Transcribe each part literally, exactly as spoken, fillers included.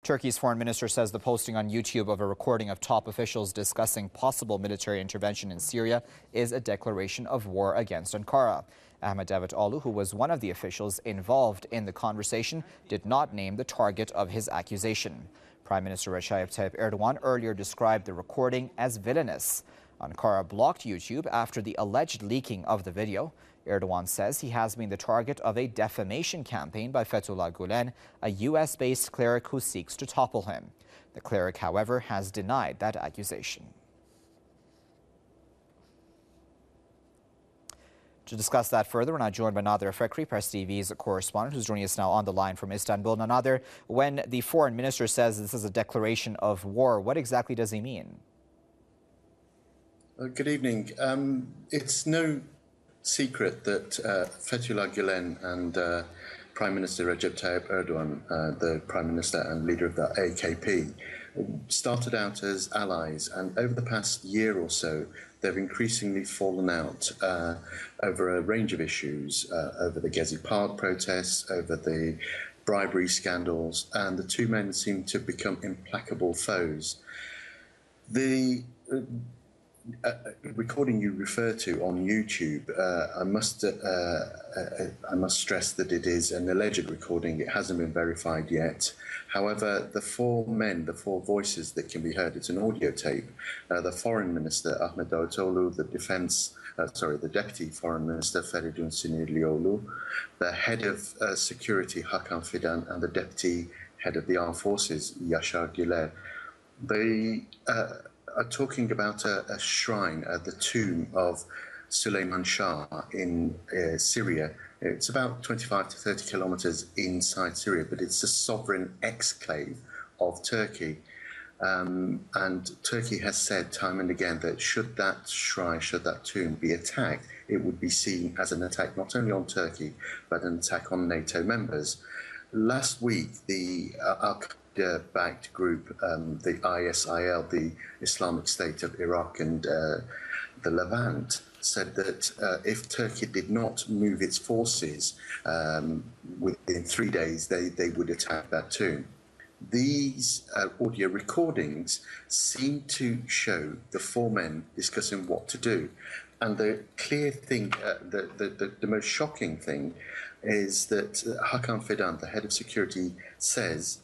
Turkey's foreign minister says the posting on YouTube of a recording of top officials discussing possible military intervention in Syria is a declaration of war against Ankara. Ahmet Davutoglu, who was one of the officials involved in the conversation, did not name the target of his accusation. Prime Minister Recep Tayyip Erdogan earlier described the recording as villainous. Ankara blocked YouTube after the alleged leaking of the video. Erdogan says he has been the target of a defamation campaign by Fethullah Gulen, a U S-based cleric who seeks to topple him. The cleric, however, has denied that accusation. To discuss that further, we're now joined by Nader Fakhri, Press T V's correspondent, who's joining us now on the line from Istanbul. Now, Nader, when the foreign minister says this is a declaration of war, what exactly does he mean? Uh, good evening. Um, it's no secret that uh, Fethullah Gulen and uh, Prime Minister Recep Tayyip Erdogan, uh, the Prime Minister and leader of the A K P, started out as allies, and over the past year or so they've increasingly fallen out uh, over a range of issues, uh, over the Gezi Park protests, over the bribery scandals, and the two men seem to become implacable foes. The uh, Uh, recording you refer to on YouTube, uh, I must uh, uh, I must stress that it is an alleged recording. It hasn't been verified yet. However, the four men, the four voices that can be heard, it's an audio tape. Uh, the Foreign Minister Ahmet Davutoglu, the Defence, uh, sorry, the Deputy Foreign Minister Feridun Sinirlioğlu, the Head of uh, Security Hakan Fidan, and the Deputy Head of the Armed Forces Yaşar Güler. They uh, are talking about a, a shrine, uh, the tomb of Süleyman Shah in uh, Syria. It's about twenty-five to thirty kilometers inside Syria, but it's a sovereign exclave of Turkey. Um, and Turkey has said time and again that should that shrine, should that tomb be attacked, it would be seen as an attack not only on Turkey, but an attack on NATO members. Last week, the uh, Al-Qaeda-backed group, um, the I S I L, the Islamic State of Iraq and uh, the Levant, said that uh, if Turkey did not move its forces um, within three days, they, they would attack that tomb. These uh, audio recordings seem to show the four men discussing what to do. And the clear thing, uh, the, the, the, the most shocking thing is that Hakan Fidan, the head of security, says,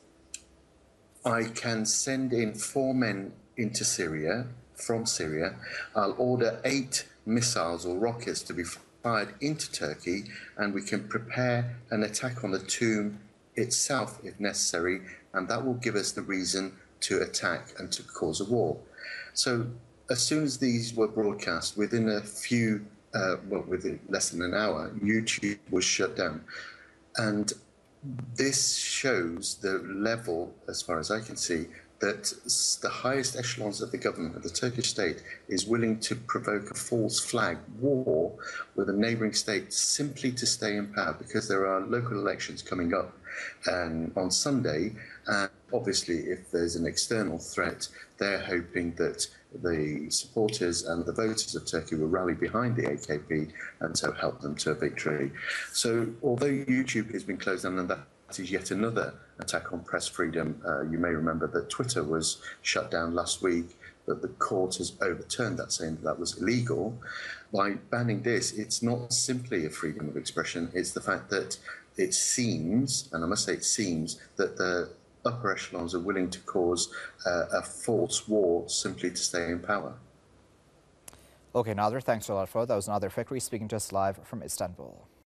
I can send in four men into Syria, from Syria. I'll order eight missiles or rockets to be fired into Turkey, and we can prepare an attack on the tomb itself if necessary, and that will give us the reason to attack and to cause a war. So as soon as these were broadcast, within a few, uh, well, within less than an hour, YouTube was shut down. And this shows the level, as far as I can see, that the highest echelons of the government, of the Turkish state, is willing to provoke a false flag war with a neighbouring state simply to stay in power, because there are local elections coming up um, on Sunday. And obviously, if there's an external threat, they're hoping that the supporters and the voters of Turkey will rally behind the A K P and so help them to a victory. So although YouTube has been closed down, and that is yet another attack on press freedom, uh, you may remember that Twitter was shut down last week, but the court has overturned that, saying that that was illegal. By banning this, it's not simply a freedom of expression, it's the fact that it seems, and I must say it seems, that the upper echelons are willing to cause uh, a false war simply to stay in power. Okay, Nader, thanks a lot for that. That was Nader Fakhri speaking to us live from Istanbul.